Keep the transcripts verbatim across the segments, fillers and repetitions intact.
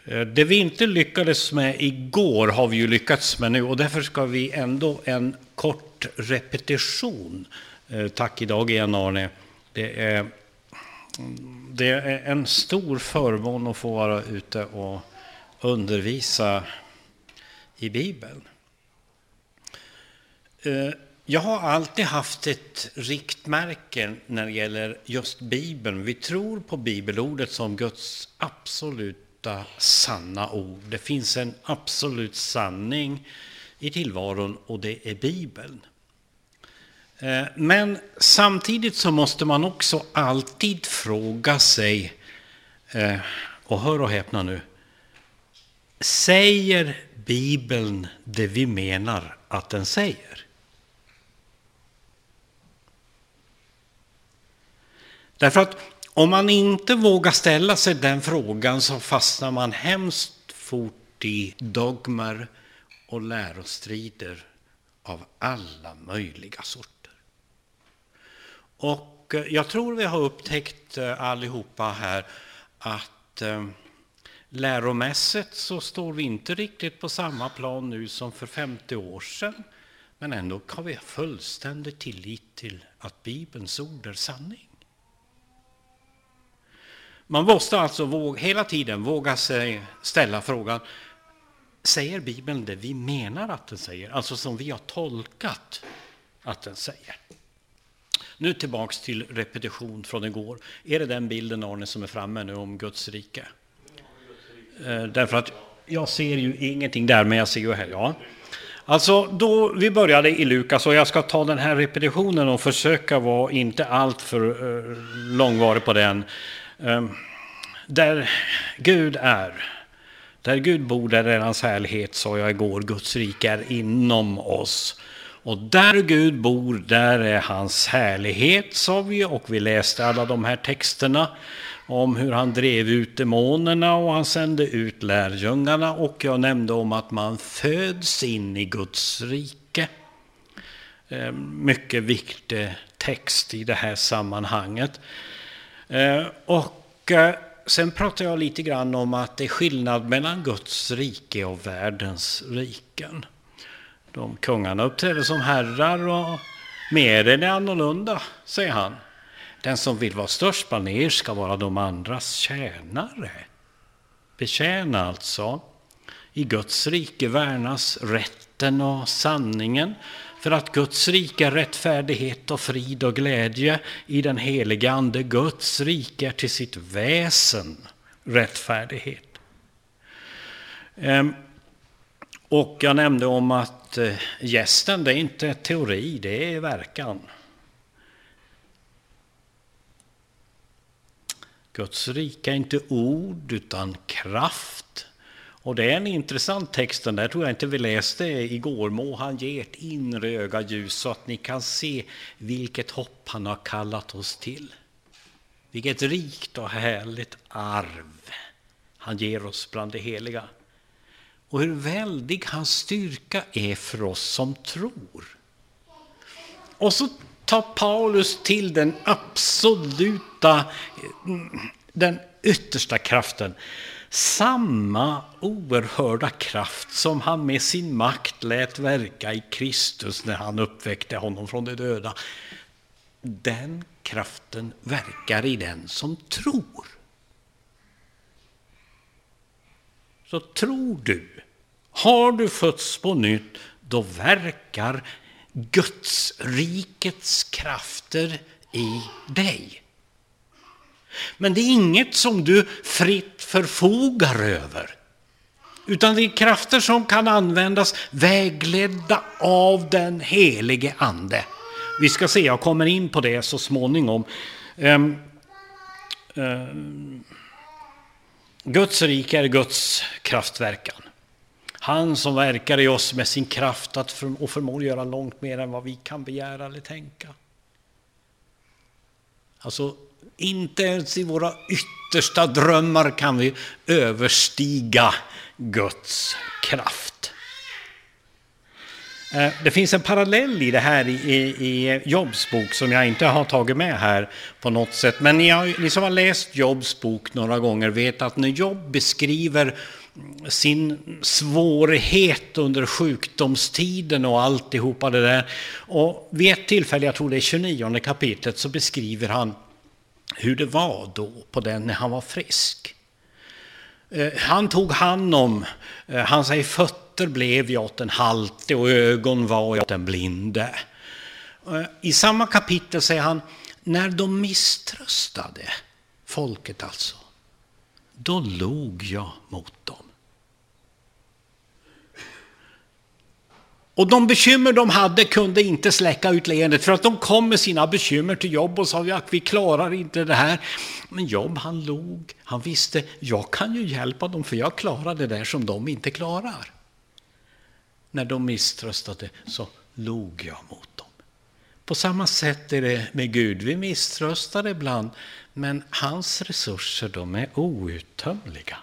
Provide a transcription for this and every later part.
Det vi inte lyckades med igår har vi ju lyckats med nu, och därför ska vi ändå en kort repetition. Tack idag igen, Arne. Det är, det är en stor förmån att få vara ute och undervisa i Bibeln. Jag har alltid haft ett riktmärke när det gäller just Bibeln. Vi tror på bibelordet som Guds absoluta sanna ord. Det finns en absolut sanning i tillvaron, och det är Bibeln. Men samtidigt så måste man också alltid fråga sig, och hör och häpna nu, säger Bibeln det vi menar att den säger? Därför att om man inte vågar ställa sig den frågan så fastnar man hemskt fort i dogmer och lärostrider av alla möjliga sorter. Och jag tror vi har upptäckt allihopa här att läromässigt så står vi inte riktigt på samma plan nu som för femtio år sedan. Men ändå har vi fullständig tillit till att Bibelns ord är sanning. Man måste alltså våga, hela tiden våga sig ställa frågan, säger Bibeln det vi menar att den säger? Alltså som vi har tolkat att den säger. Nu tillbaks till repetition från igår. Är det den bilden, Arne, som är framme nu om Guds rike? Eh, därför att jag ser ju ingenting där, men jag ser ju här, ja. Alltså, då vi började i Lukas, och jag ska ta den här repetitionen och försöka vara inte allt för eh, långvarig på den. Eh, där Gud är, där Gud bor, där är hans härlighet, sa jag igår, Guds rike är inom oss. Och där Gud bor, där är hans härlighet, sa vi, och vi läste alla de här texterna om hur han drev ut demonerna och han sände ut lärjungarna, och jag nämnde om att man föds in i Guds rike. Mycket viktig text i det här sammanhanget. Och sen pratar jag lite grann om att det är skillnad mellan Guds rike och världens riken. De kungarna uppträder som herrar, och mer är det annorlunda, säger han. Den som vill vara störst bland er ska vara de andras tjänare. Betjäna alltså. I Guds rike värnas rätten och sanningen, för att Guds rike är rättfärdighet och frid och glädje i den helige ande. Guds rike är till sitt väsen rättfärdighet. Ehm, och jag nämnde om att eh, gästen, det är inte teori, det är verkan. Guds rike är inte ord utan kraft. Och det är en intressant text, den där tror jag inte vi läste igår. Må han ge ett inre öga ljus så att ni kan se vilket hopp han har kallat oss till. Vilket rikt och härligt arv han ger oss bland det heliga. Och hur väldig hans styrka är för oss som tror. Och så tar Paulus till den absoluta, den yttersta kraften. Samma oerhörda kraft som han med sin makt lät verka i Kristus när han uppväckte honom från de döda. Den kraften verkar i den som tror. Så tror du, har du fötts på nytt, då verkar Guds rikets krafter i dig. Men det är inget som du fritt förfogar över, utan det är krafter som kan användas vägledda av den helige ande. Vi ska se, jag kommer in på det så småningom. Um, um, Guds rike är Guds kraftverkan. Han som verkar i oss med sin kraft att för, och förmår göra långt mer än vad vi kan begära eller tänka. Alltså, inte ens i våra yttersta drömmar kan vi överstiga Guds kraft. Det finns en parallell i det här i, i, i Jobs bok som jag inte har tagit med här på något sätt. Men ni, har, ni som har läst Jobs bok några gånger vet att när Job beskriver sin svårighet under sjukdomstiden och alltihopa det där. Och vid ett tillfälle, jag tror det är tjugonionde kapitlet, så beskriver han hur det var då på den när han var frisk. Han tog hand om, han säger fötter blev jag åt en halte och ögon var jag åt en blinde. I samma kapitel säger han, när de misströstade, folket alltså, då log jag mot dem. Och de bekymmer de hade kunde inte släcka ut leendet, för att de kom med sina bekymmer till Jobb och sa att vi klarar inte det här. Men Jobb, han log, han visste, jag kan ju hjälpa dem för jag klarar det där som de inte klarar. När de misströstade så log jag mot dem. På samma sätt är det med Gud, vi misströstar ibland, men hans resurser, de är outtömliga.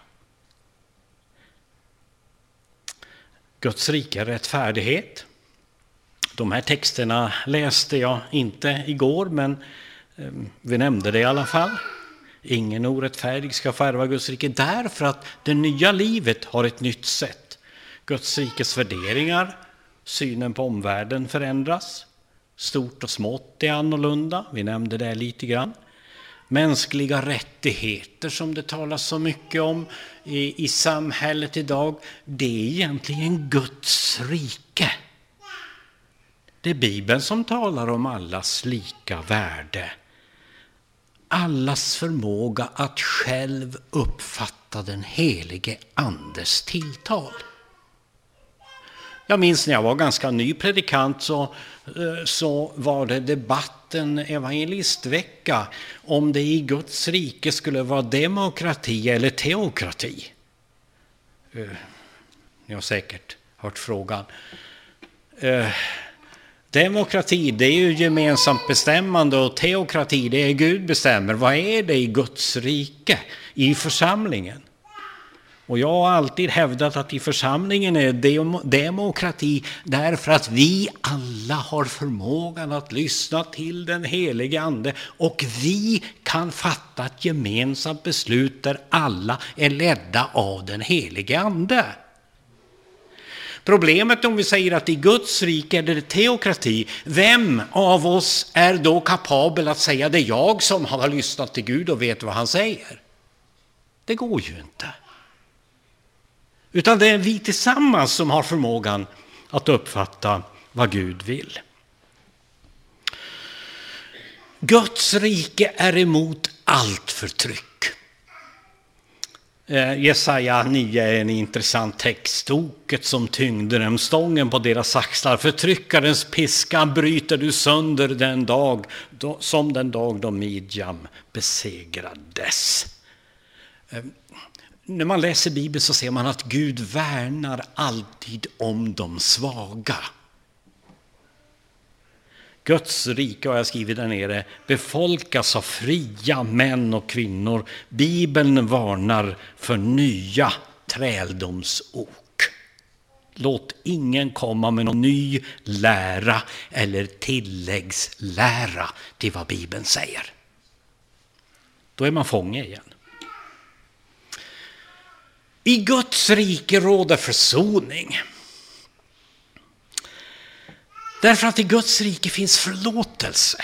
Guds rike är rättfärdighet. De här texterna läste jag inte igår, men eh, vi nämnde det i alla fall. Ingen orättfärdig ska förvärva Guds rike, därför att det nya livet har ett nytt sätt. Guds rikes värderingar, synen på omvärlden förändras. Stort och smått är annorlunda, vi nämnde det lite grann. Mänskliga rättigheter som det talas så mycket om i, i samhället idag, det är egentligen Guds rike. Det är Bibeln som talar om allas lika värde. Allas förmåga att själv uppfatta den helige andes tilltal. Jag minns när jag var ganska ny predikant så, så var det debatten evangelistvecka om det i Guds rike skulle vara demokrati eller teokrati. Ni har säkert hört frågan. Demokrati, det är ju gemensamt bestämmande, och teokrati, det är Gud bestämmer. Vad är det i Guds rike, i församlingen? Och jag har alltid hävdat att i församlingen är dem- demokrati därför att vi alla har förmågan att lyssna till den helige ande, och vi kan fatta ett gemensamt beslut där alla är ledda av den helige ande. Problemet om vi säger att i Guds rike är det teokrati, vem av oss är då kapabel att säga det är jag som har lyssnat till Gud och vet vad han säger? Det går ju inte. Utan det är vi tillsammans som har förmågan att uppfatta vad Gud vill. Guds rike är emot allt förtryck. Jesaja nio är en intressant text. Oket som tyngde dem, stången på deras axlar, förtryckarens piska bryter du sönder den dag då, som den dag då Midjam besegrades. När man läser Bibeln så ser man att Gud värnar alltid om de svaga. Guds rike, har jag skrivit där nere, befolkas av fria män och kvinnor. Bibeln varnar för nya träldomsok. Låt ingen komma med någon ny lära eller tilläggslära till vad Bibeln säger. Då är man fånge igen. I Guds rike råder försoning. Därför att i Guds rike finns förlåtelse.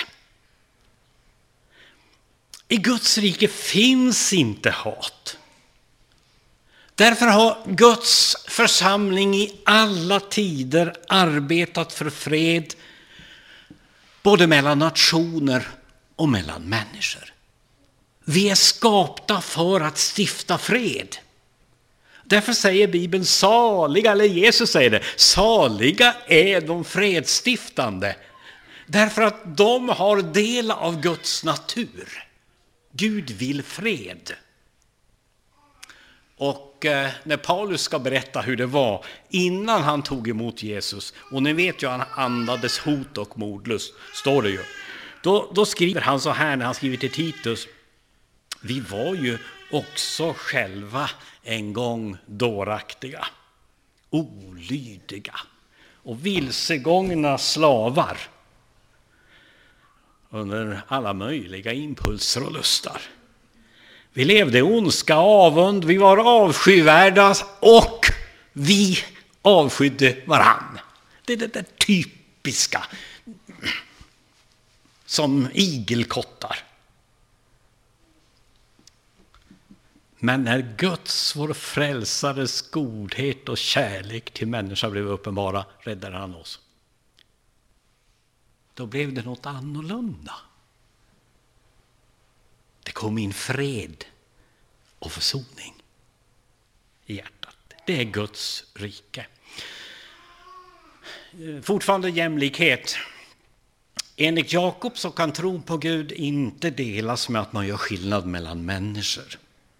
I Guds rike finns inte hat. Därför har Guds församling i alla tider arbetat för fred, både mellan nationer och mellan människor. Vi är skapta för att stifta fred. Därför säger Bibeln saliga, eller Jesus säger det, saliga är de fredsstiftande. Därför att de har del av Guds natur. Gud vill fred. Och eh, när Paulus ska berätta hur det var innan han tog emot Jesus, och ni vet ju han andades hot och mordlust, står det ju. Då, då skriver han så här när han skriver till Titus: vi var ju också själva en gång dåraktiga, olydiga och vilsegångna slavar under alla möjliga impulser och lustar. Vi levde i ondska, avund, vi var avskyvärda och vi avskydde varann. Det är det där typiska som igelkottar. Men när Guds, vår frälsares godhet och kärlek till människan blev uppenbara, räddade han oss. Då blev det något annorlunda. Det kom in fred och försoning i hjärtat. Det är Guds rike. Fortfarande jämlikhet. Enligt Jakob så kan tron på Gud inte delas med att man gör skillnad mellan människor.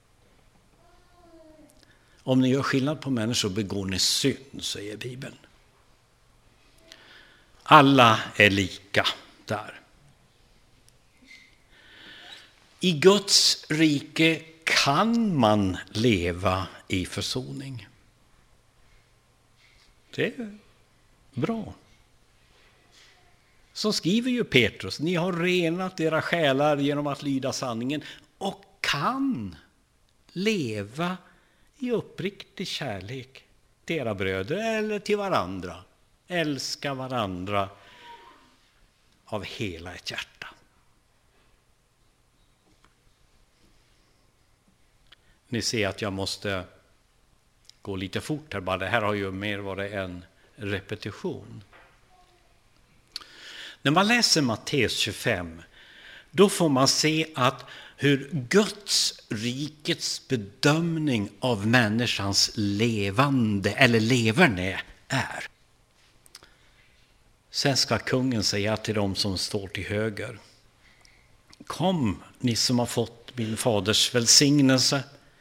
Om ni gör skillnad på människor begår ni synd, säger Bibeln. Alla är lika där. I Guds rike kan man leva i försoning. Det är bra. Så skriver ju Petrus, ni har renat era själar genom att lyda sanningen och kan leva i uppriktig kärlek till era bröder eller till varandra. Älska varandra av hela ett hjärta. Ni ser att jag måste gå lite fort här bara. Det här har ju mer varit en repetition. När man läser Matteus tjugofem, då får man se att hur Guds rikets bedömning av människans levande eller leverne är. Sen ska kungen säga till dem som står till höger: kom, ni som har fått min faders välsignelse,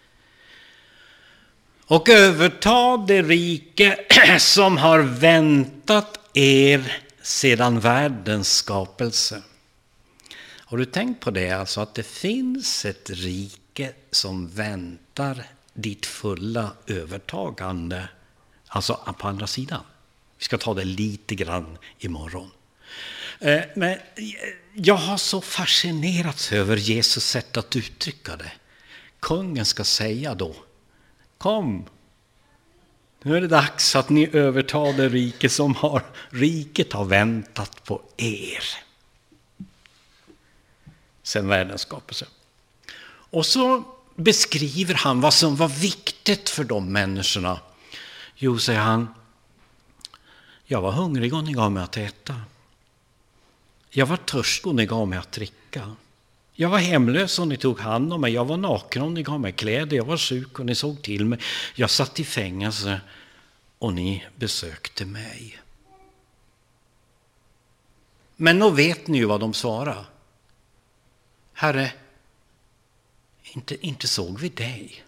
och överta det rike som har väntat er sedan världens skapelse. Har du tänkt på det, alltså att det finns ett rike som väntar ditt fulla övertagande, alltså på andra sidan? Vi ska ta det lite grann imorgon. Men jag har så fascinerats över Jesus sätt att uttrycka det. Kungen ska säga då: kom, nu är det dags att ni övertar det rike som har, riket har väntat på er sen världens skapelse. Och så beskriver han vad som var viktigt för de människorna. Jo, säger han, jag var hungrig och ni gav mig att äta. Jag var törstig och ni gav mig att dricka. Jag var hemlös och ni tog hand om mig. Jag var naken och ni gav mig kläder. Jag var sjuk och ni såg till mig. Jag satt i fängelse och ni besökte mig. Men då vet ni ju vad de svarar. Herre, inte, inte såg vi dig.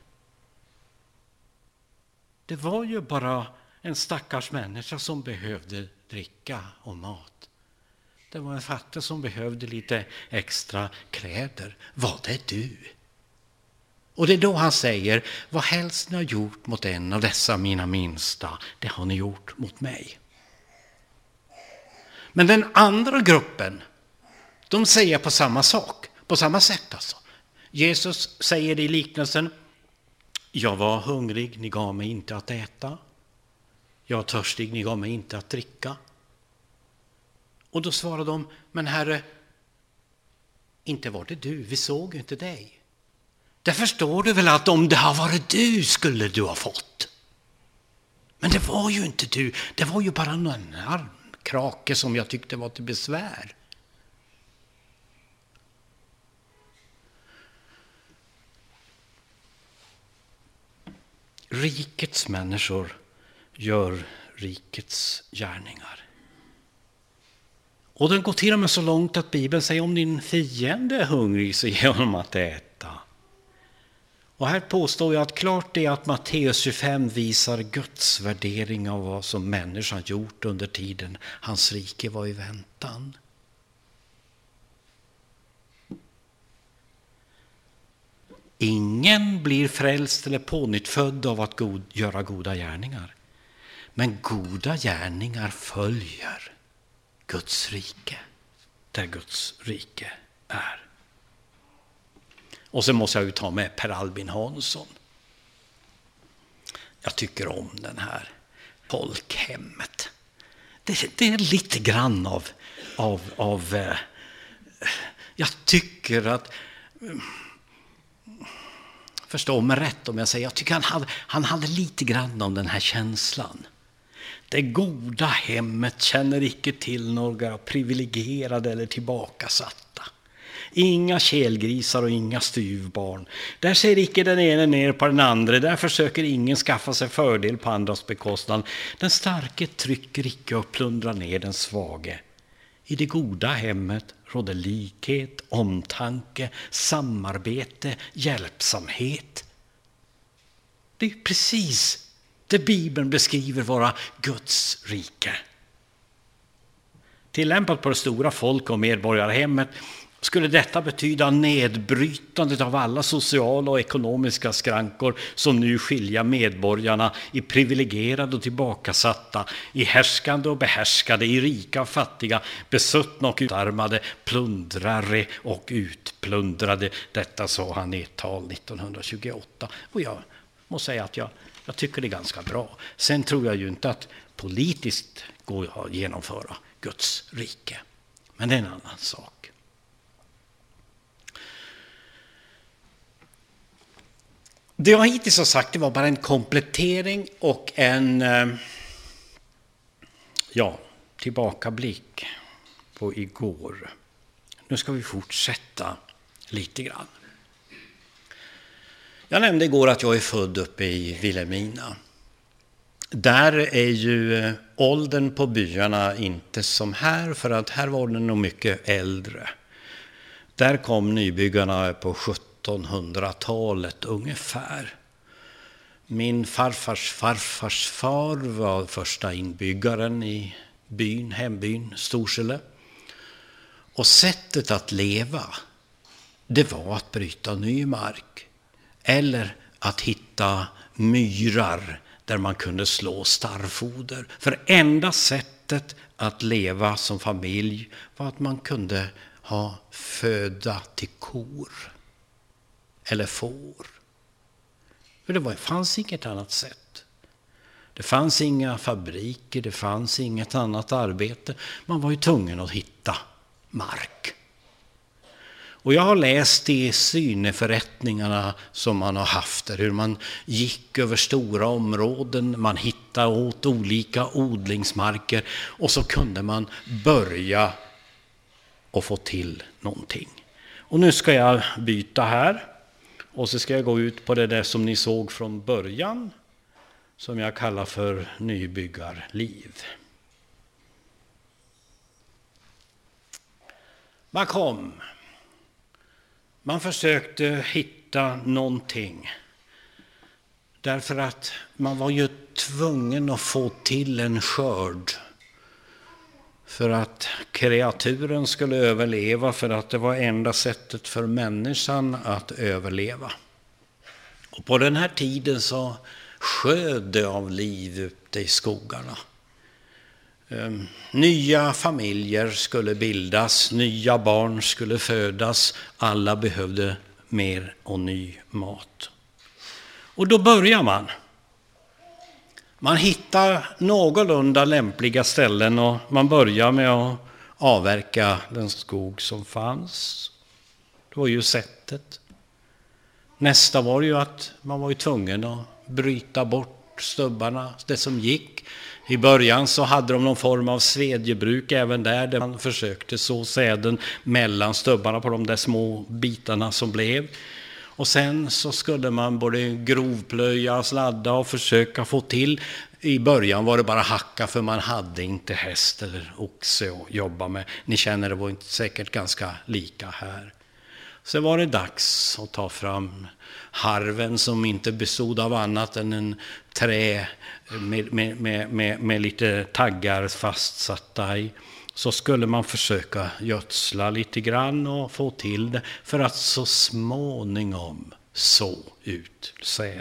Det var ju bara en stackars människa som behövde dricka och mat. Det var en fattig som behövde lite extra kläder. Var det du? Och det är då han säger, vad helst ni har gjort mot en av dessa mina minsta, det har ni gjort mot mig. Men den andra gruppen, de säger på samma sak, på samma sätt alltså. Jesus säger det i liknelsen, jag var hungrig, ni gav mig inte att äta. Jag var törstig, ni gav mig inte att dricka. Och då svarade de, men Herre, inte var det du, vi såg inte dig. Där förstår du väl att om det har varit du skulle du ha fått. Men det var ju inte du, det var ju bara någon armkrake som jag tyckte var till besvär. Rikets människor gör rikets gärningar. Och den går till och med så långt att Bibeln säger om din fiende är hungrig så ge honom att äta. Och här påstår jag att klart är att Matteus tjugofem visar Guds värdering av vad som människan gjort under tiden hans rike var i väntan. Ingen blir frälst eller pånyttfödd av att god, göra goda gärningar. Men goda gärningar följer Guds rike, där Guds rike är. Och så måste jag ju ta med Per Albin Hansson. Jag tycker om den här folkhemmet. Det, det är lite grann av, av, av eh, jag tycker att, förstå mig rätt om jag säger, jag tycker han hade, han hade lite grann om den här känslan. Det goda hemmet känner icke till några privilegierade eller tillbakasatta. Inga kelgrisar och inga styvbarn. Där ser icke den ene ner på den andra. Där försöker ingen skaffa sig fördel på andras bekostnad. Den starke trycker icke och plundrar ner den svage. I det goda hemmet råder likhet, omtanke, samarbete, hjälpsamhet. Det är precis det Bibeln beskriver vara Guds rike. Tillämpat på det stora folk- och medborgarhemmet skulle detta betyda nedbrytandet av alla sociala och ekonomiska skrankor som nu skiljer medborgarna i privilegierade och tillbakasatta, i härskande och behärskade, i rika och fattiga, besuttna och utarmade, plundrare och utplundrade. Detta sa han i ett tal nittonhundratjugoåtta. Och jag måste säga att jag, jag tycker det är ganska bra. Sen tror jag ju inte att politiskt går att genomföra Guds rike. Men det är en annan sak. Det jag hittills har sagt det var bara en komplettering och en ja, tillbakablick på igår. Nu ska vi fortsätta lite grann. Jag nämnde igår att jag är född uppe i Vilhelmina. Där är ju åldern på byarna inte som här, för att här var den nog mycket äldre. Där kom nybyggarna på sjuttonhundratalet ungefär. Min farfars farfars far var första inbyggaren i byn, hembyn Storsele. Och sättet att leva, det var att bryta ny mark. Eller att hitta myrar där man kunde slå starrfoder. För enda sättet att leva som familj var att man kunde ha föda till kor eller får. För det var, fanns inget annat sätt. Det fanns inga fabriker, det fanns inget annat arbete. Man var ju tvungen att hitta mark. Och jag har läst i syneförrättningarna som man har haft där, hur man gick över stora områden, man hittade åt olika odlingsmarker och så kunde man börja och få till någonting. Och nu ska jag byta här och så ska jag gå ut på det där som ni såg från början, som jag kallar för nybyggarliv. Man kom. Man försökte hitta någonting. Därför att man var ju tvungen att få till en skörd. För att kreaturen skulle överleva, för att det var enda sättet för människan att överleva. Och på den här tiden så sköd det av liv ute i skogarna. Um, nya familjer skulle bildas, nya barn skulle födas, alla behövde mer och ny mat. Och då börjar man. Man hittar någorlunda lämpliga ställen och man börjar med att avverka den skog som fanns. Det var ju sättet. Nästa var ju att man var ju tvungen att bryta bort stubbarna, det som gick. I början så hade de någon form av svedjebruk även där, där man försökte så säden mellan stubbarna på de där små bitarna som blev. Och sen så skulle man både grovplöja, sladda och försöka få till. I början var det bara hacka, för man hade inte häst eller oxe att jobba med. Ni känner, det var inte säkert ganska lika här. Så var det dags att ta fram harven som inte bestod av annat än en trä med, med, med, med, med lite taggar fastsatta i. Så skulle man försöka gödsla lite grann och få till det för att så småningom så ut säd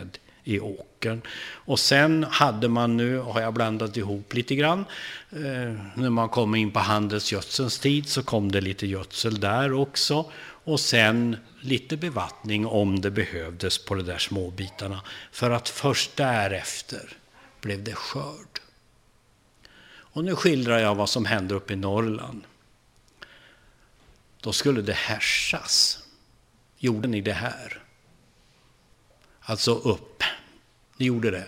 i åkern. Och sen hade man, nu har jag blandat ihop lite grann, eh, när man kom in på handelsgödselns tid så kom det lite gödsel där också. Och sen lite bevattning om det behövdes på de där små bitarna. För att först därefter blev det skörd. Och nu skildrar jag vad som hände uppe i Norrland. Då skulle det härsas. Gjorde ni det här? Alltså upp. Ni gjorde det.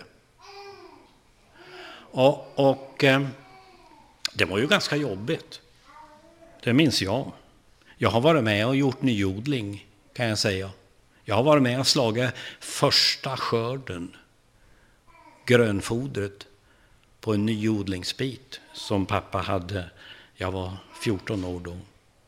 Och, och eh, det var ju ganska jobbigt. Det minns jag. Jag har varit med och gjort nyodling, kan jag säga. Jag har varit med och slagit första skörden, grönfodret, på en nyodlingsbit som pappa hade. Jag var fjorton år då.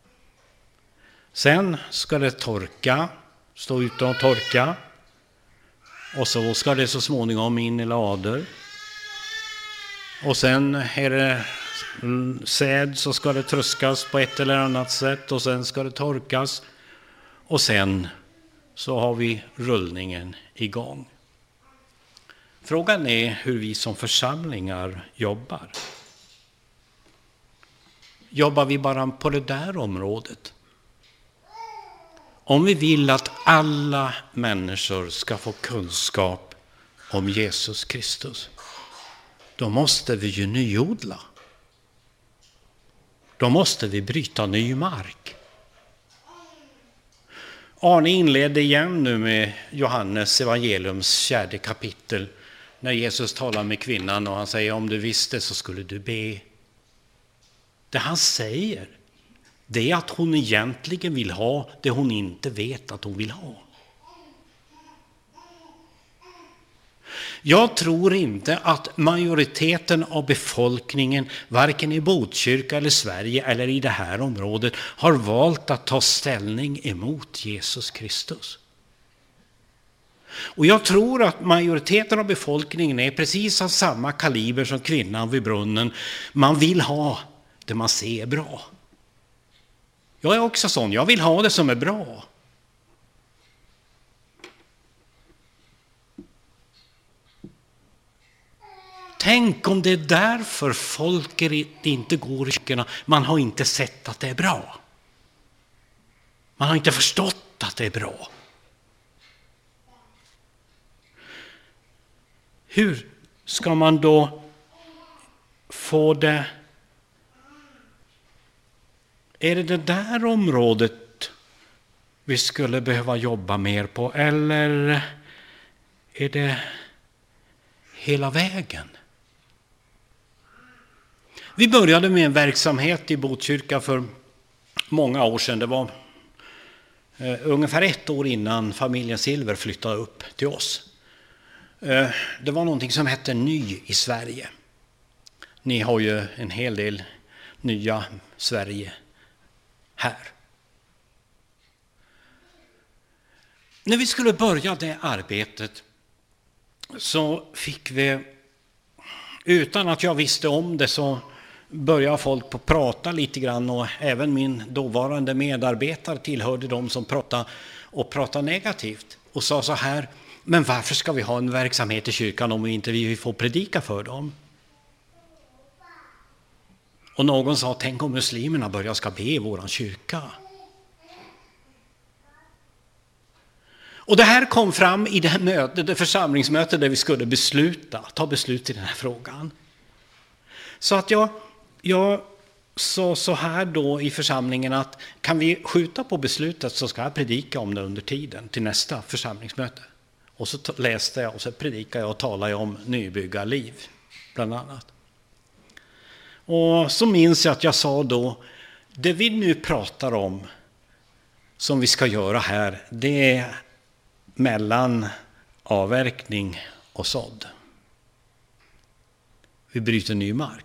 Sen ska det torka, stå ute och torka. Och så ska det så småningom in i lader. Och sen är det säd, så ska det tröskas på ett eller annat sätt. Och sen ska det torkas. Och sen så har vi rullningen igång. Frågan är hur vi som församlingar jobbar. Jobbar vi bara på det där området? Om vi vill att alla människor ska få kunskap om Jesus Kristus, då måste vi ju nyodla. Då måste vi bryta ny mark. Arne inledde igen nu med Johannes evangeliums fjärde kapitel, när Jesus talar med kvinnan och han säger om du visste så skulle du be. Det han säger, det är att hon egentligen vill ha det hon inte vet att hon vill ha. Jag tror inte att majoriteten av befolkningen, varken i Botkyrka eller Sverige eller i det här området, har valt att ta ställning emot Jesus Kristus. Och jag tror att majoriteten av befolkningen är precis av samma kaliber som kvinnan vid brunnen. Man vill ha det man ser bra. Jag är också sån, jag vill ha det som är bra. Tänk om det är därför folk inte går i kyrkorna. Man har inte sett att det är bra. Man har inte förstått att det är bra. Hur ska man då få det? Är det det där området vi skulle behöva jobba mer på? Eller är det hela vägen? Vi började med en verksamhet i Botkyrka för många år sedan. Det var eh, ungefär ett år innan familjen Silver flyttade upp till oss. Eh, det var någonting som hette Ny i Sverige. Ni har ju en hel del nya Sverige här. När vi skulle börja det arbetet så fick vi, utan att jag visste om det, så började folk på prata lite grann, och även min dåvarande medarbetare tillhörde de som pratade och pratade negativt och sa så här: men varför ska vi ha en verksamhet i kyrkan om vi inte vi får predika för dem? Och någon sa, tänk om muslimerna börjar ska be i våran kyrka. Och det här kom fram i det här mötet, det församlingsmötet där vi skulle besluta, ta beslut i den här frågan. Så att jag, jag sa så här då i församlingen att kan vi skjuta på beslutet så ska jag predika om det under tiden till nästa församlingsmöte. Och så läste jag och så predikade jag och talade om nybyggarliv bland annat. Och så minns jag att jag sa då, det vi nu pratar om som vi ska göra här, det är mellan avverkning och sådd. Vi bryter ny mark.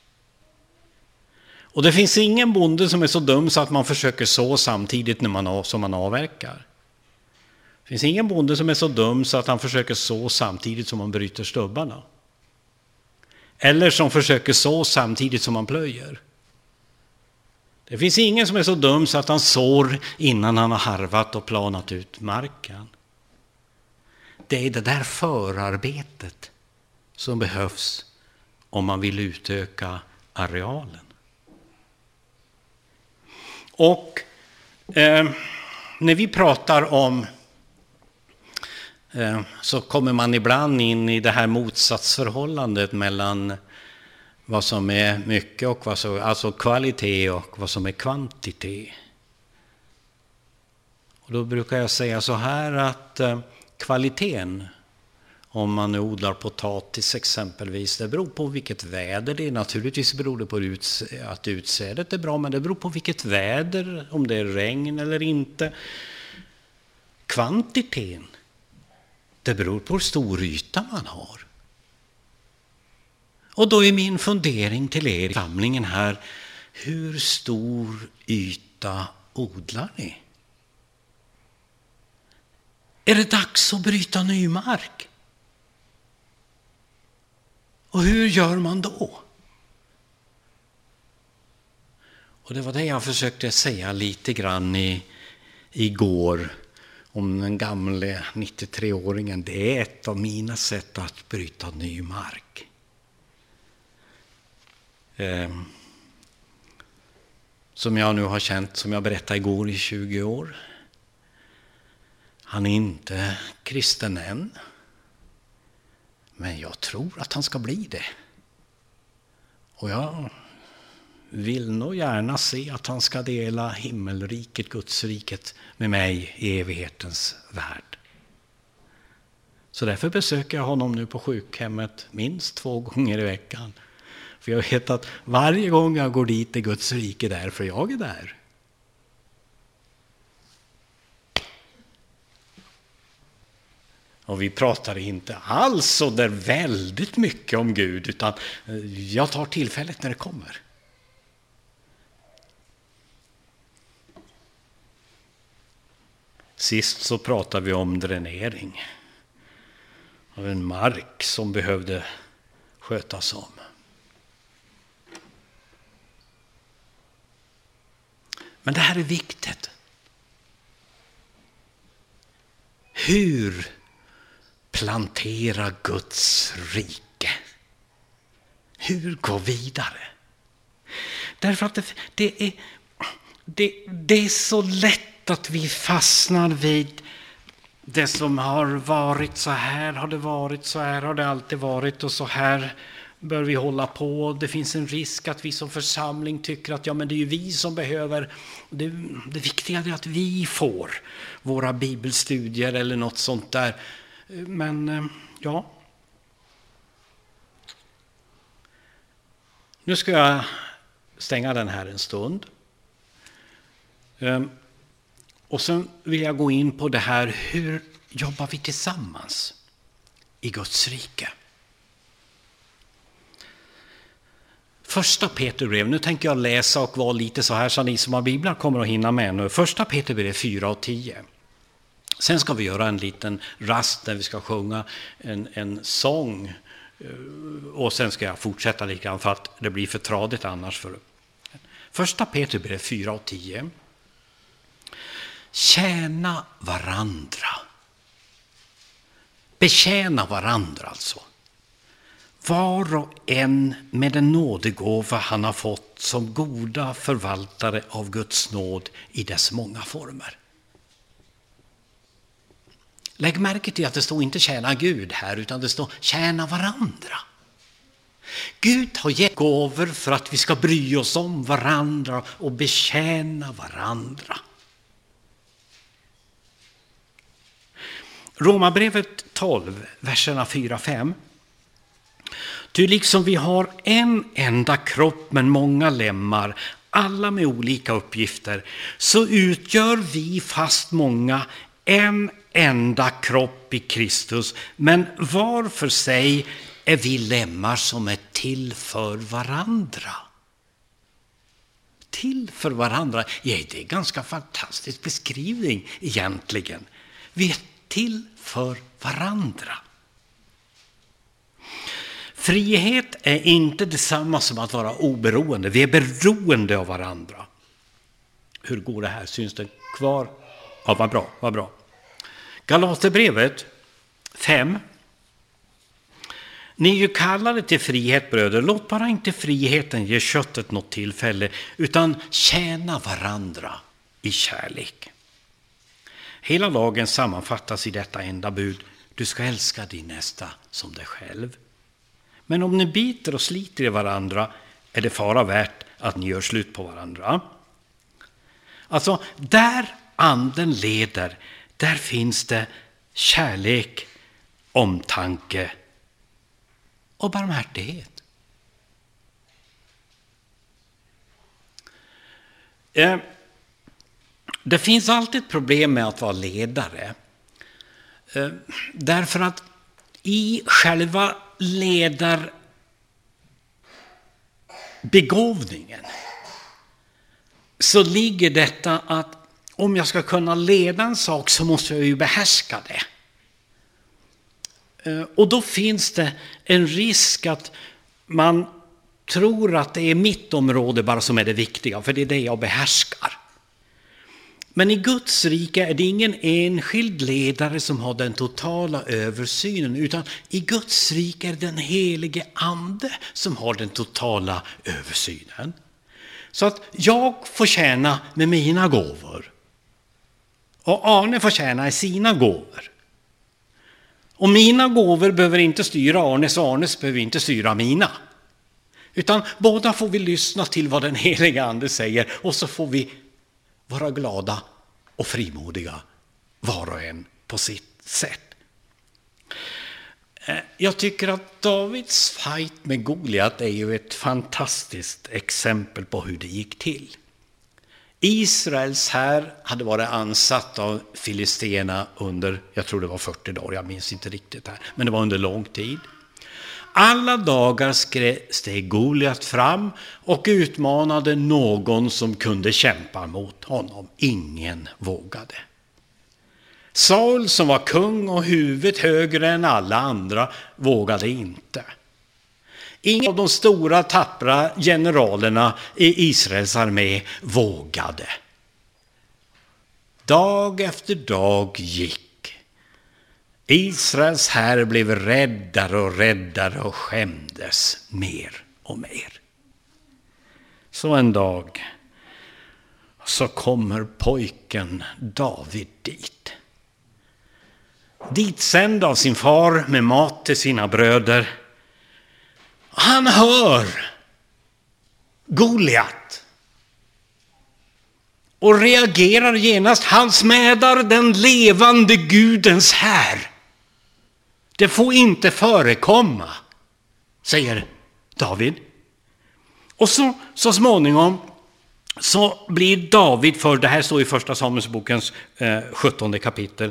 Och det finns ingen bonde som är så dum så att man försöker så samtidigt när man, som man avverkar. Det finns ingen bonde som är så dum så att han försöker så samtidigt som man bryter stubbarna. Eller som försöker så samtidigt som man plöjer. Det finns ingen som är så dum så att han sår innan han har harvat och planat ut marken. det är det där förarbetet som behövs om man vill utöka arealen. Och eh, när vi pratar om eh, så kommer man ibland in i det här motsatsförhållandet mellan vad som är mycket och vad som, alltså kvalitet och vad som är kvantitet. Och då brukar jag säga så här att eh, kvaliteten, om man odlar potatis exempelvis, det beror på vilket väder det är. Naturligtvis beror det på att utsädet är bra, men det beror på vilket väder, om det är regn eller inte. Kvantiteten, det beror på hur stor yta man har. Och då är min fundering till er i samlingen här, hur stor yta odlar ni? Är det dags att bryta ny mark? Och hur gör man då? Och det var det jag försökte säga lite grann i, igår om den gamle nittiotre-åringen. Det är ett av mina sätt att bryta ny mark. Eh, som jag nu har känt, som jag berättade igår, i tjugo år. Han är inte kristen än. Men jag tror att han ska bli det. Och jag vill nog gärna se att han ska dela himmelriket, Gudsriket, med mig i evighetens värld. Så därför besöker jag honom nu på sjukhemmet minst två gånger i veckan. För jag vet att varje gång jag går dit är Guds rike där, för jag är där. Och vi pratar inte alls så där väldigt mycket om Gud, utan jag tar tillfället när det kommer. Sist så pratade vi om dränering av en mark som behövde skötas om. Men det här är viktigt. Hur plantera Guds rike? Hur gå vidare? Därför att det, det, är, det, det är så lätt att vi fastnar vid det som har varit. Så här har det varit, så här har det alltid varit, och så här bör vi hålla på. Det finns en risk att vi som församling tycker att ja, men det är ju vi som behöver. Det, det viktiga är att vi får våra bibelstudier eller något sånt där. Men ja, nu ska jag stänga den här en stund. Och sen vill jag gå in på det här, hur jobbar vi tillsammans i Guds rike? Första Peterbrev, nu tänker jag läsa och vara lite så här så ni som har biblar kommer att hinna med nu. Första Peterbrev fyra och tio. Sen ska vi göra en liten rast där vi ska sjunga en, en sång. Och sen ska jag fortsätta lite grann för att det blir för tradigt annars. För. Första Peterbrev fyra och tio. Tjäna varandra. Betjäna varandra alltså. Var och en med den nådegåva han har fått som goda förvaltare av Guds nåd i dess många former. Lägg märke till att det står inte tjäna Gud här, utan det står tjäna varandra. Gud har gett gåvor för att vi ska bry oss om varandra och betjäna varandra. Romarbrevet tolv, verserna fyra fem. Ty liksom vi har en enda kropp men många lemmar, alla med olika uppgifter, så utgör vi fast många en enda kropp i Kristus, men var för sig är vi lemmar som är till för varandra. Till för varandra, ja, det är en ganska fantastisk beskrivning egentligen. Vi är till för varandra. Frihet är inte detsamma som att vara oberoende. Vi är beroende av varandra. Hur går det här? Syns det kvar? Ja, vad bra, vad bra. Galaterbrevet Fem. Ni är ju kallade till frihet, bröder. Låt bara inte friheten ge köttet något tillfälle, utan tjäna varandra i kärlek. Hela lagen sammanfattas i detta enda bud: du ska älska din nästa som dig själv. Men om ni biter och sliter i varandra är det fara värt att ni gör slut på varandra. Alltså, där anden leder, där finns det kärlek, omtanke och barmhärtighet. Eh, det finns alltid ett problem med att vara ledare. Eh, därför att i själva ledarbegåvningen så ligger detta att om jag ska kunna leda en sak så måste jag ju behärska det. Och då finns det en risk att man tror att det är mitt område bara som är det viktiga, för det är det jag behärskar. Men i Guds rike är det ingen enskild ledare som har den totala översynen, utan i Guds rike är det den helige ande som har den totala översynen. Så att jag får tjäna med mina gåvor och Arne får tjäna i sina gåvor. Och mina gåvor behöver inte styra Arnes, och Arnes behöver inte styra mina. Utan båda får vi lyssna till vad den heliga ande säger, och så får vi vara glada och frimodiga var och en på sitt sätt. Jag tycker att Davids fight med Goliat är ju ett fantastiskt exempel på hur det gick till. Israels här hade varit ansatt av filisterna under, jag tror det var fyrtio dagar, jag minns inte riktigt här, men det var under lång tid. Alla dagar steg Goliat fram och utmanade någon som kunde kämpa mot honom. Ingen vågade. Saul, som var kung och huvudet högre än alla andra, vågade inte. Ingen av de stora tappra generalerna i Israels armé vågade. Dag efter dag gick. Israels här blev räddare och räddare och skämdes mer och mer. Så en dag så kommer pojken David dit. Dit sänd av sin far med mat till sina bröder. Han hör Goliat och reagerar genast. Han smädar den levande Gudens här. Det får inte förekomma, säger David. Och så, så småningom så blir David, för det här står i första Samuelsbokens eh, sjuttonde kapitel,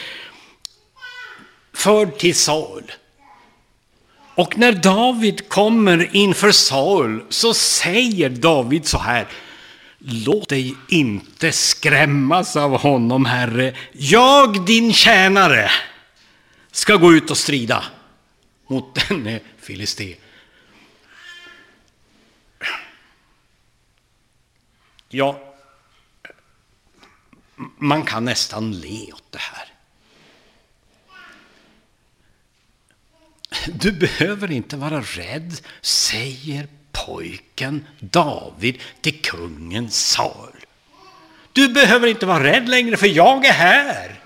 förd till Saul. Och när David kommer inför Saul så säger David så här: låt dig inte skrämmas av honom, Herre. Jag, din tjänare, ska gå ut och strida mot denne filisté. Ja, man kan nästan le åt det här. Du behöver inte vara rädd, säger pojken David till kungen Saul. Du behöver inte vara rädd längre, för jag är här.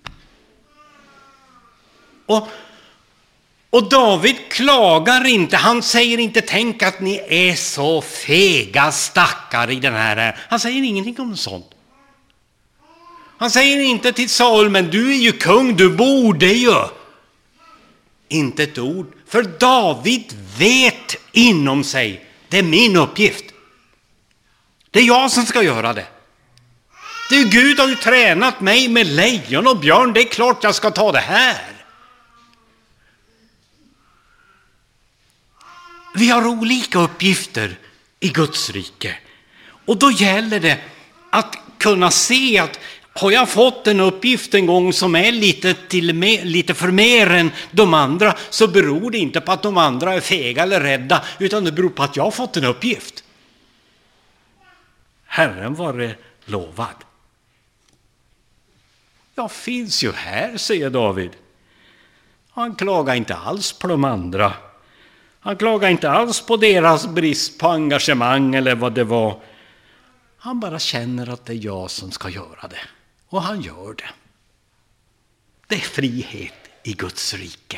Och, och David klagar inte. Han säger inte: tänk att ni är så fega stackar i den här. Han säger ingenting om sånt. Han säger inte till Saul: men du är ju kung, du borde ju. Inte ett ord. För David vet inom sig: det är min uppgift. Det är jag som ska göra det. Det är Gud har ju tränat mig med lejon och björn. Det är klart jag ska ta det här. Vi har olika uppgifter i Guds rike. Och då gäller det att kunna se att har jag fått en uppgift en gång som är lite, till med, lite för mer än de andra, så beror det inte på att de andra är fega eller rädda, utan det beror på att jag har fått en uppgift. Herren var det lovad. Jag finns ju här, säger David. Han klagar inte alls på de andra. Han klagar inte alls på deras brist på engagemang eller vad det var. Han bara känner att det är jag som ska göra det. Och han gör det. Det är frihet i Guds rike.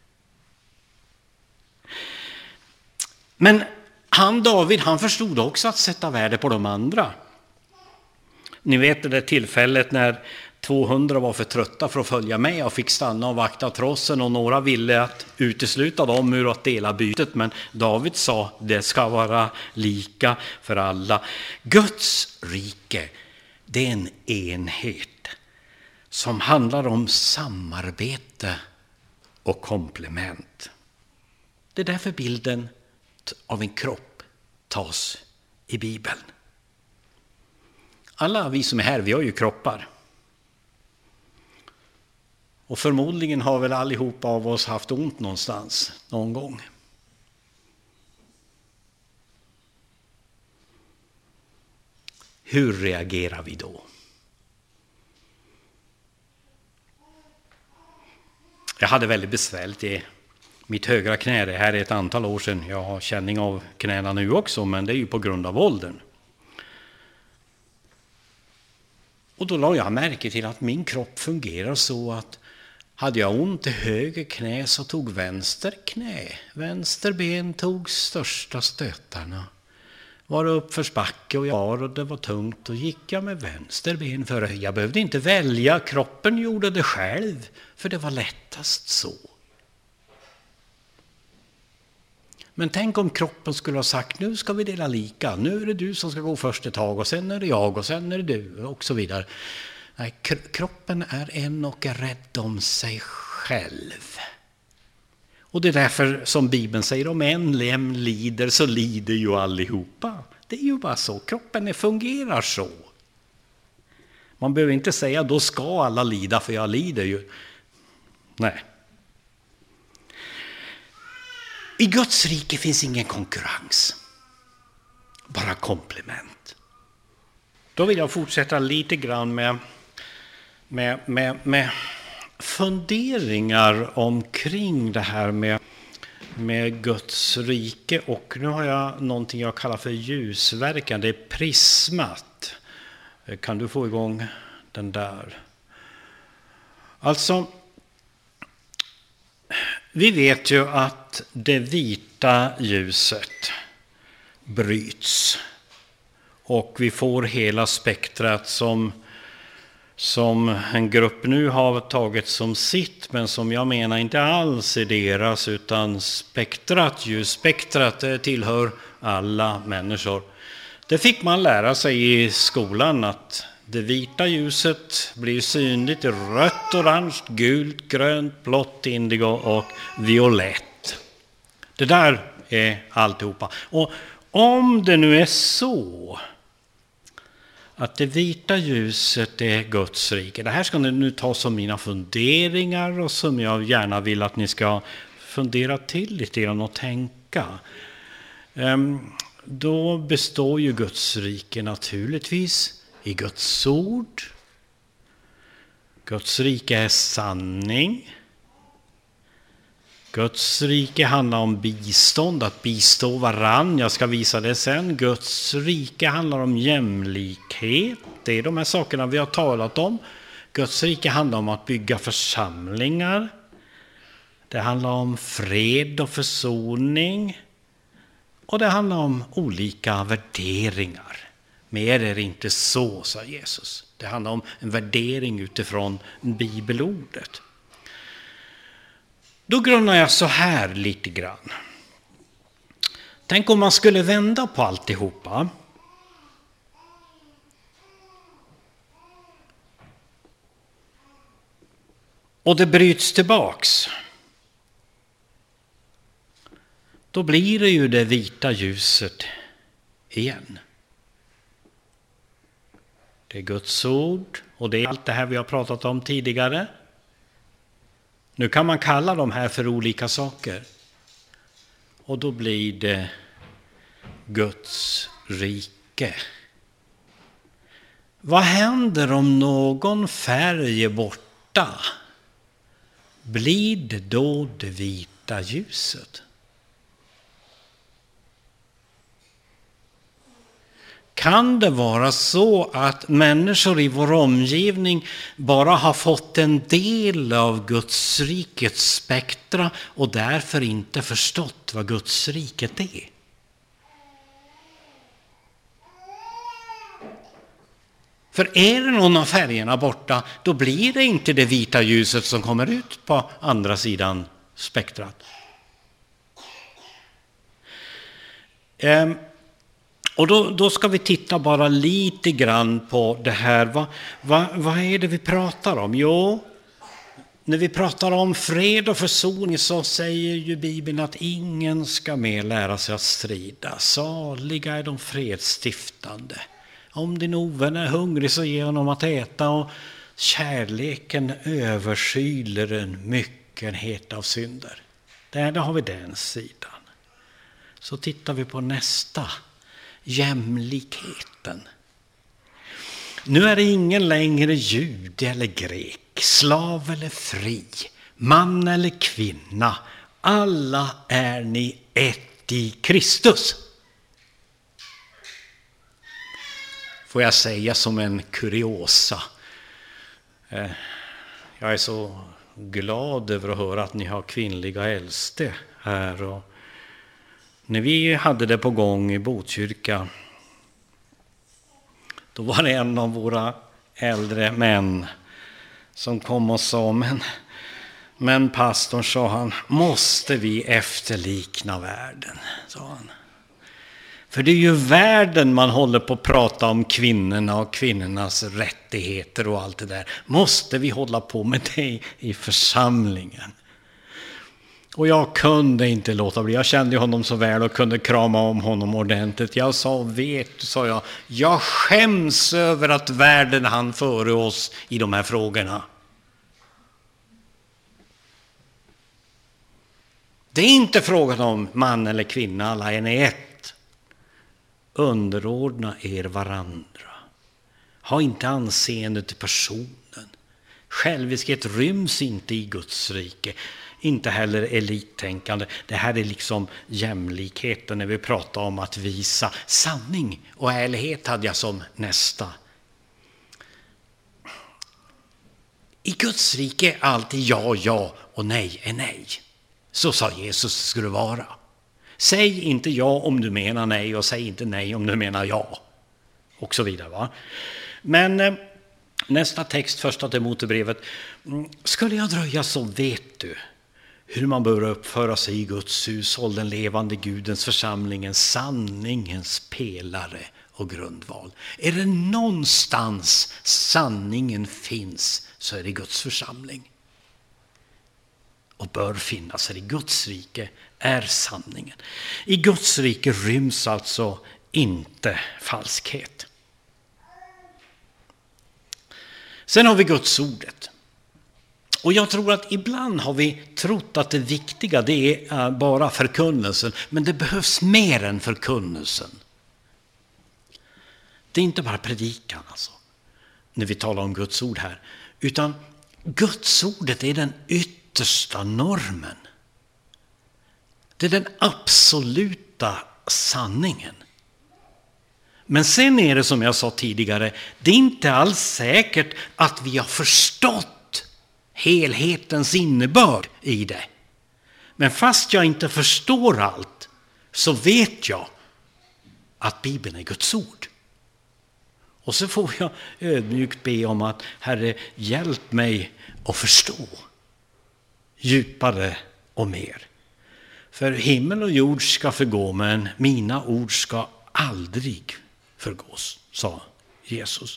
Men han David, han förstod också att sätta värde på de andra. Ni vet det där tillfället när tvåhundra var för trötta för att följa med och fick stanna och vakta trossen, och några ville att utesluta dem ur att dela bytet, men David sa det ska vara lika för alla. Guds rike, det är en enhet som handlar om samarbete och komplement. Det är därför bilden av en kropp tas i Bibeln. Alla vi som är här, vi har ju kroppar. Och förmodligen har väl allihopa av oss haft ont någonstans någon gång. Hur reagerar vi då? Jag hade väldigt besvärligt i mitt högra knä. Det här är ett antal år sedan. Jag har känning av knäna nu också, men det är ju på grund av åldern. Och då la jag märke till att min kropp fungerar så att hade jag ont i höger knä så tog vänster knä. Vänster ben tog största stötarna. Var det uppförsbacke och jag var och det var tungt, och gick jag med vänster ben före. Jag behövde inte välja, kroppen gjorde det själv, för det var lättast så. Men tänk om kroppen skulle ha sagt, nu ska vi dela lika. Nu är det du som ska gå först ett tag, och sen är det jag, och sen är det du, och så vidare. Nej, kroppen är en och är rädd om sig själv. Och det är därför som Bibeln säger, om en lem lider så lider ju allihopa. Det är ju bara så, kroppen fungerar så. Man behöver inte säga, då ska alla lida för jag lider ju. Nej. I Guds rike finns ingen konkurrens, bara komplement. Då vill jag fortsätta lite grann med, med, med, med funderingar omkring det här med, med Guds rike. Och nu har jag någonting jag kallar för ljusverkan, det är prismat. Kan du få igång den där? Alltså, vi vet ju att det vita ljuset bryts och vi får hela spektrat som, som en grupp nu har tagit som sitt, men som jag menar inte alls är deras, utan spektrat, ljusspektrat, det tillhör alla människor. Det fick man lära sig i skolan, att det vita ljuset blir synligt i rött, orange, gult, grönt, blått, indigo och violett. Det där är alltihopa. Och om det nu är så att det vita ljuset är Guds rike, det här ska ni nu ta som mina funderingar och som jag gärna vill att ni ska fundera till lite grann och tänka. Då består ju Guds rike naturligtvis i Guds ord. Guds rike är sanning. Guds rike handlar om bistånd, att bistå varann. Jag ska visa det sen. Guds rike handlar om jämlikhet. Det är de här sakerna vi har talat om. Guds rike handlar om att bygga församlingar. Det handlar om fred och försoning. Och det handlar om olika värderingar. Mer är det inte så, sa Jesus. Det handlar om en värdering utifrån bibelordet. Då grunnar jag så här lite grann. Tänk om man skulle vända på alltihopa. Och det bryts tillbaks. Då blir det ju det vita ljuset igen. Det är Guds ord och det är allt det här vi har pratat om tidigare. Nu kan man kalla de här för olika saker. Och då blir det Guds rike. Vad händer om någon färg är borta? blir det då det vita ljuset? Kan det vara så att människor i vår omgivning bara har fått en del av Guds rikets spektra och därför inte förstått vad Guds riket är? För är det någon av färgerna borta, då blir det inte det vita ljuset som kommer ut på andra sidan spektrat. Ehm. Och då, då ska vi titta bara lite grann på det här. Va, va, vad är det vi pratar om? Jo, när vi pratar om fred och försoning så säger ju Bibeln att ingen ska mer lära sig att strida. Saliga är de fredsstiftande. Om din ovän är hungrig så ge honom att äta, och kärleken överskyler en myckenhet av synder. Där, där har vi den sidan. Så tittar vi på nästa. Jämlikheten. Nu är det ingen längre jude eller grek, slav eller fri, man eller kvinna. Alla är ni ett i Kristus. Får jag säga som en kuriosa. Jag är så glad över att höra att ni har kvinnliga äldste här. Och när vi hade det på gång i Botkyrka, då var det en av våra äldre män som kom och sa, men, men pastorn, sa han, måste vi efterlikna världen, sa han. För det är ju världen man håller på att prata om, kvinnorna och kvinnornas rättigheter och allt det där. Måste vi hålla på med det i församlingen? Och jag kunde inte låta bli. Jag kände honom så väl och kunde krama om honom ordentligt. Jag sa, vet du, sa jag, jag skäms över att världen hann före oss i de här frågorna. Det är inte frågan om man eller kvinna, alla är ni ett. Underordna er varandra. Ha inte anseende till personen. Själviskhet ryms inte i Guds rike. Inte heller elittänkande. Det här är liksom jämlikheten när vi pratar om att visa sanning. Och ärlighet hade jag som nästa. I Guds rike är alltid ja, ja och nej är nej. Så sa Jesus det skulle vara. Säg inte ja om du menar nej, och säg inte nej om du menar ja. Och så vidare, va? Men eh, nästa text, första Timoteusbrevet. Skulle jag dröja så vet du hur man bör uppföra sig i Guds hushåll, den levande Gudens församlingen, sanningens pelare och grundval. Är det någonstans sanningen finns, så är det Guds församling. Och bör finnas här i Guds rike är sanningen. I Guds rike ryms alltså inte falskhet. Sen har vi Guds ordet. Och jag tror att ibland har vi trott att det viktiga det är bara förkunnelsen. Men det behövs mer än förkunnelsen. Det är inte bara predikan alltså, när vi talar om Guds ord här. Utan Guds ordet är den yttersta normen. Det är den absoluta sanningen. Men sen är det som jag sa tidigare, det är inte alls säkert att vi har förstått helhetens innebörd i det. Men fast jag inte förstår allt, så vet jag att Bibeln är Guds ord. Och så får jag ödmjukt be om att Herre, hjälp mig att förstå djupare och mer. För himmel och jord ska förgå, men mina ord ska aldrig förgås, sa Jesus.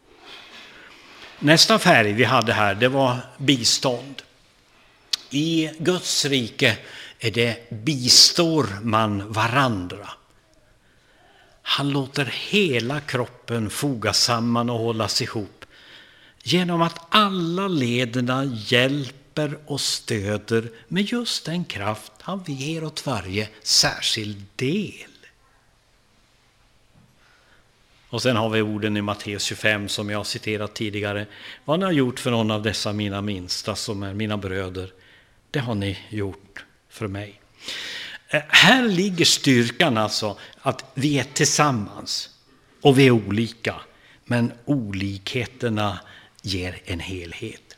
Nästa färg vi hade här, det var bistånd. I Guds rike är det bistår man varandra. Han låter hela kroppen foga samman och hållas ihop genom att alla lederna hjälper och stöder med just den kraft han ger åt varje särskild del. Och sen har vi orden i Matteus tjugofem som jag har citerat tidigare. Vad ni har gjort för någon av dessa mina minsta som är mina bröder, det har ni gjort för mig. Här ligger styrkan alltså att vi är tillsammans och vi är olika. Men olikheterna ger en helhet.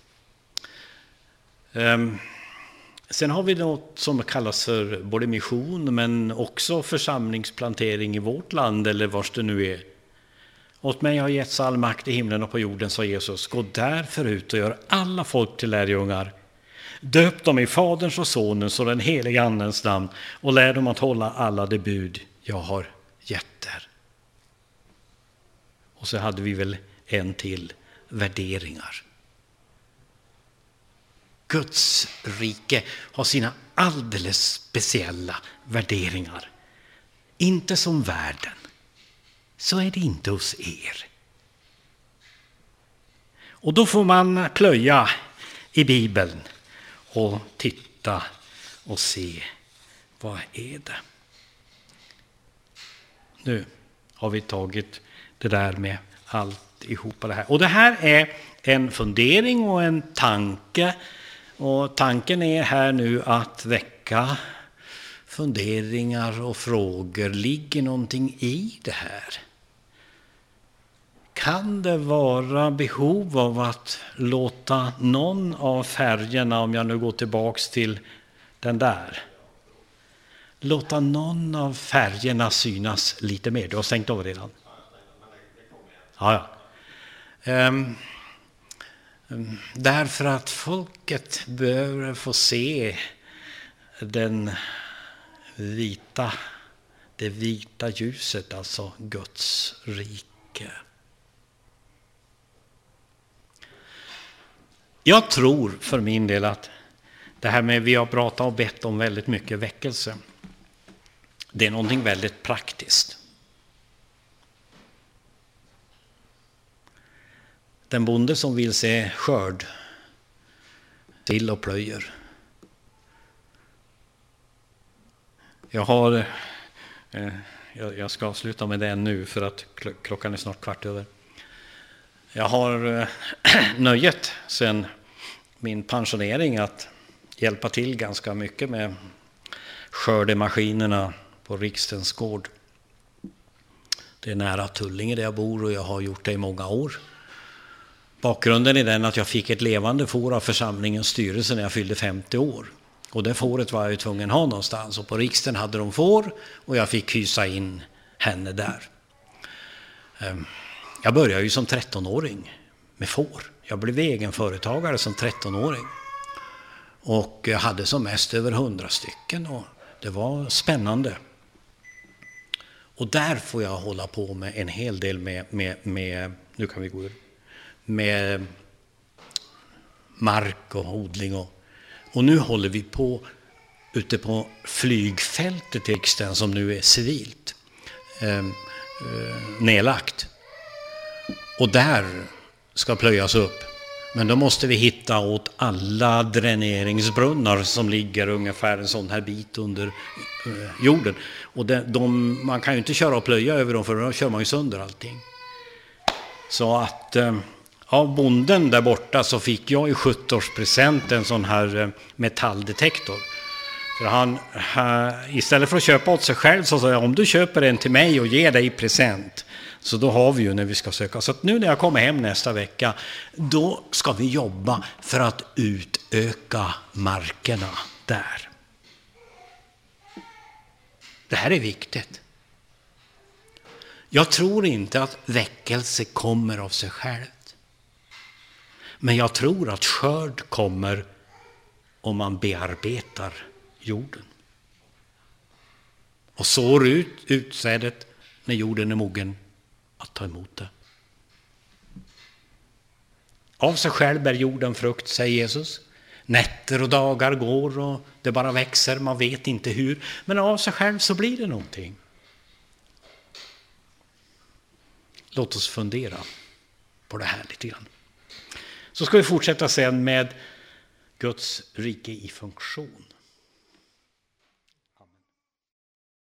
Um, sen har vi något som kallas för både mission men också församlingsplantering i vårt land eller vars det nu är. Åt mig har getts all makt i himlen och på jorden, sa Jesus. Gå därför ut och gör alla folk till lärjungar. Döp dem i Faderns och Sonens och den helige Andens namn och lär dem att hålla alla de bud jag har gett er. Och så hade vi väl en till, värderingar. Guds rike har sina alldeles speciella värderingar. Inte som världen. Så är det inte hos er. Och då får man plöja i Bibeln och titta och se, vad är det? Nu har vi tagit det där med allt ihop det här. Och det här är en fundering och en tanke. Och tanken är här nu att väcka funderingar och frågor. Ligger någonting i det här? Kan det vara behov av att låta någon av färgerna, om jag nu går tillbaks till den där, låta någon av färgerna synas lite mer? Du har stängt av redan. Ja, ja. Um, um, därför att folket behöver få se den vita, det vita ljuset, alltså Guds rike. Jag tror för min del att det här med vi har pratat och bett om väldigt mycket väckelse. Det är någonting väldigt praktiskt. Den bonde som vill se skörd till och plöjer. Jag har eh, jag ska avsluta med det nu för att klockan är snart kvart över. Jag har nöjet sedan min pensionering att hjälpa till ganska mycket med skördemaskinerna på Rikstens gård. Det är nära Tullinge där jag bor och jag har gjort det i många år. Bakgrunden är den att jag fick ett levande får av församlingens styrelse när jag fyllde femtio år. Och det fåret var jag ju tvungen att ha någonstans. Och på Riksten hade de får och jag fick hysa in henne där. Jag började ju som trettonåring med får. Jag blev egen företagare som trettonåring. Och jag hade som mest över hundra stycken. Och det var spännande. Och där får jag hålla på med en hel del med, med, med nu kan vi gå ur, med mark och odling. Och, och nu håller vi på ute på flygfältet i Riksten som nu är civilt eh, eh, nedlagt. Och där ska plöjas upp. Men då måste vi hitta åt alla dräneringsbrunnar som ligger ungefär en sån här bit under eh, jorden. Och de, de, man kan ju inte köra och plöja över dem för då kör man ju sönder allting. Så att eh, av bonden där borta så fick jag i sjuttioårspresent en sån här eh, metalldetektor. För han, uh, istället för att köpa åt sig själv så sa jag, om du köper en till mig och ger dig i present, så då har vi ju när vi ska söka. Så att nu när jag kommer hem nästa vecka, då ska vi jobba för att utöka markerna där. Det här är viktigt. Jag tror inte att väckelse kommer av sig självt. Men jag tror att skörd kommer om man bearbetar jorden. Och sår ut utsädet när jorden är mogen att ta emot det. Av sig själv bär jorden frukt, säger Jesus. Nätter och dagar går och det bara växer, man vet inte hur. Men av sig själv så blir det någonting. Låt oss fundera på det här lite grann. Så ska vi fortsätta sen med Guds rike i funktion.